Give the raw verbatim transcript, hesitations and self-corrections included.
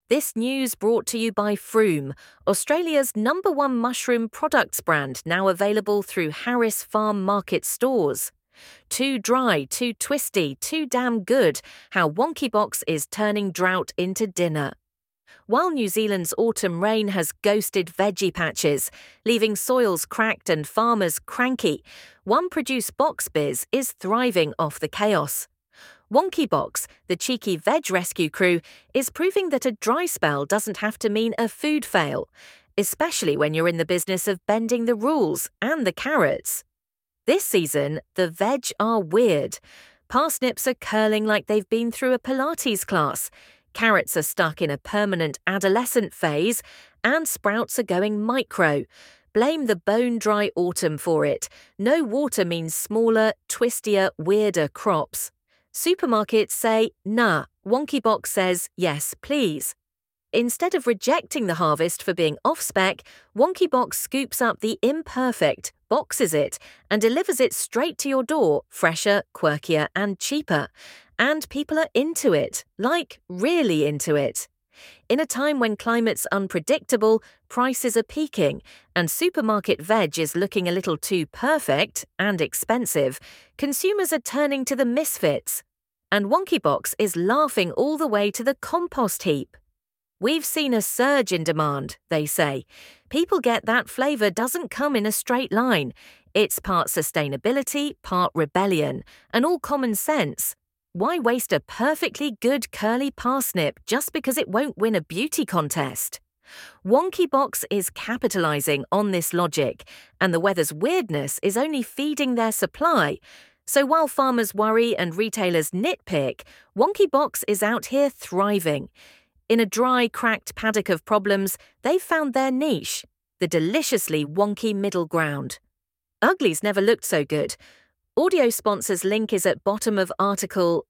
This news brought to you by Froome, Australia's number one mushroom products brand, now available through Harris Farm Market stores. Too dry, too twisty, too damn good, how Wonkybox is turning drought into dinner. While New Zealand's autumn rain has ghosted veggie patches, leaving soils cracked and farmers cranky, One Produce Box Biz is thriving off the chaos. Wonkybox, the cheeky veg rescue crew, is proving that a dry spell doesn't have to mean a food fail, especially when you're in the business of bending the rules and the carrots. This season, the veg are weird. Parsnips are curling like they've been through a Pilates class, carrots are stuck in a permanent adolescent phase, and sprouts are going micro. Blame the bone-dry autumn for it. No water means smaller, twistier, weirder crops. Supermarkets say, nah. Wonkybox says, yes, please. Instead of rejecting the harvest for being off-spec, Wonkybox scoops up the imperfect, boxes it, and delivers it straight to your door, fresher, quirkier, and cheaper. And people are into it, like really into it. In a time when climate's unpredictable, prices are peaking, and supermarket veg is looking a little too perfect and expensive, consumers are turning to the misfits. And Wonkybox is laughing all the way to the compost heap. We've seen a surge in demand, they say. People get that flavour doesn't come in a straight line. It's part sustainability, part rebellion, and all common sense. Why waste a perfectly good curly parsnip just because it won't win a beauty contest? Wonkybox is capitalising on this logic, and the weather's weirdness is only feeding their supply. So while farmers worry and retailers nitpick, Wonkybox is out here thriving. In a dry, cracked paddock of problems, they've found their niche, the deliciously wonky middle ground. Ugly's never looked so good. Audio sponsors link is at bottom of article.